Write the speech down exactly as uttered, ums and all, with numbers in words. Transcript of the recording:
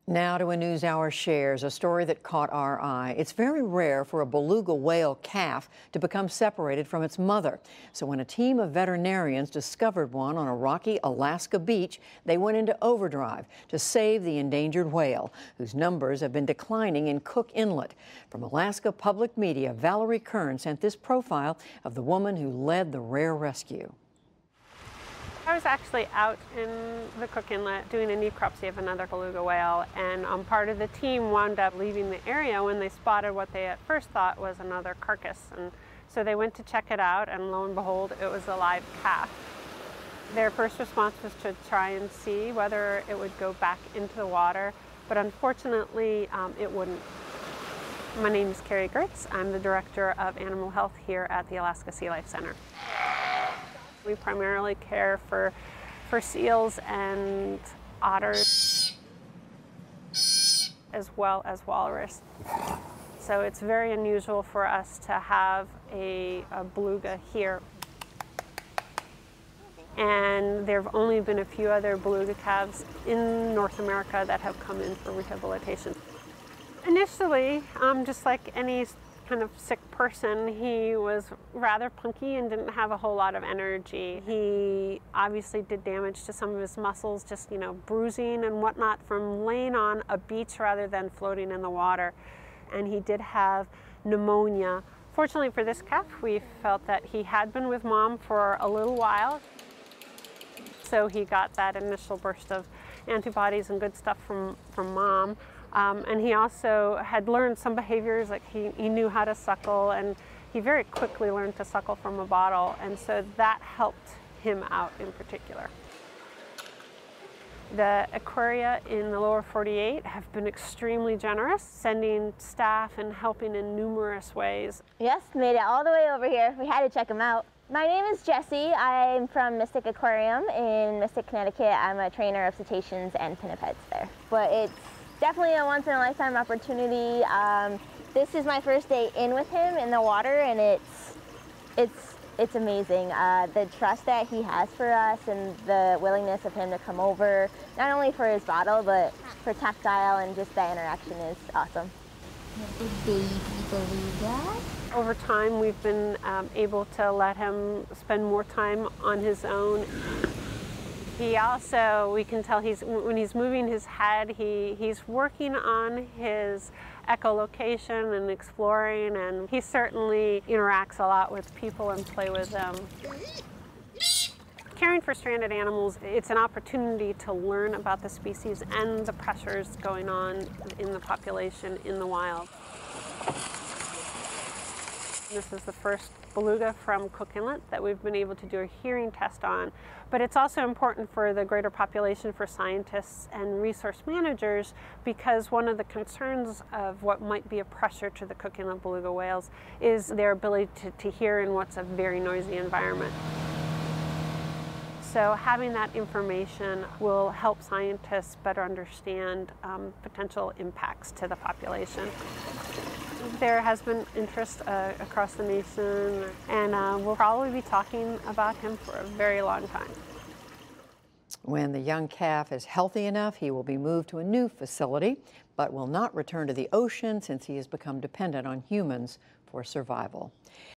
Now to a NewsHour shares, a story that caught our eye. It's very rare for a beluga whale calf to become separated from its mother. So when a team of veterinarians discovered one on a rocky Alaska beach, they went into overdrive to save the endangered whale, whose numbers have been declining in Cook Inlet. From Alaska Public Media, Valerie Kern sent this profile of the woman who led the rare rescue. I was actually out in the Cook Inlet doing a necropsy of another beluga whale, and um, part of the team wound up leaving the area when they spotted what they at first thought was another carcass. And so they went to check it out, and lo and behold, it was a live calf. Their first response was to try and see whether it would go back into the water, but unfortunately, um, it wouldn't. My name is Carrie Gertz. I'm the Director of Animal Health here at the Alaska Sea Life Center. We primarily care for, for seals and otters, as well as walrus. So it's very unusual for us to have a, a beluga here. And there have only been a few other beluga calves in North America that have come in for rehabilitation. Initially, um, just like any kind of sick person, he was rather punky and didn't have a whole lot of energy. He obviously did damage to some of his muscles, just, you know, bruising and whatnot from laying on a beach rather than floating in the water. And he did have pneumonia. Fortunately for this calf, we felt that he had been with mom for a little while. So he got that initial burst of antibodies and good stuff from, from mom. Um, and he also had learned some behaviors, like he, he knew how to suckle, and he very quickly learned to suckle from a bottle, and so that helped him out in particular. The aquaria in the lower forty-eight have been extremely generous, sending staff and helping in numerous ways. Yes, made it all the way over here. We had to check him out. My name is Jessie. I'm from Mystic Aquarium in Mystic, Connecticut. I'm a trainer of cetaceans and pinnipeds there. But it's definitely a once-in-a-lifetime opportunity. Um, this is my first day in with him in the water, and it's it's it's amazing. Uh, the trust that he has for us and the willingness of him to come over, not only for his bottle, but for tactile, and just that interaction is awesome. Baby beluga. Over time, we've been um, able to let him spend more time on his own. He also, we can tell he's, when he's moving his head, he, he's working on his echolocation and exploring, and he certainly interacts a lot with people and play with them. Caring for stranded animals, it's an opportunity to learn about the species and the pressures going on in the population in the wild. This is the first beluga from Cook Inlet that we've been able to do a hearing test on. But it's also important for the greater population, for scientists and resource managers, because one of the concerns of what might be a pressure to the Cook Inlet beluga whales is their ability to, to hear in what's a very noisy environment. So having that information will help scientists better understand um, potential impacts to the population. There has been interest uh, across the nation, and uh, we'll probably be talking about him for a very long time. When the young calf is healthy enough, he will be moved to a new facility, but will not return to the ocean since he has become dependent on humans for survival.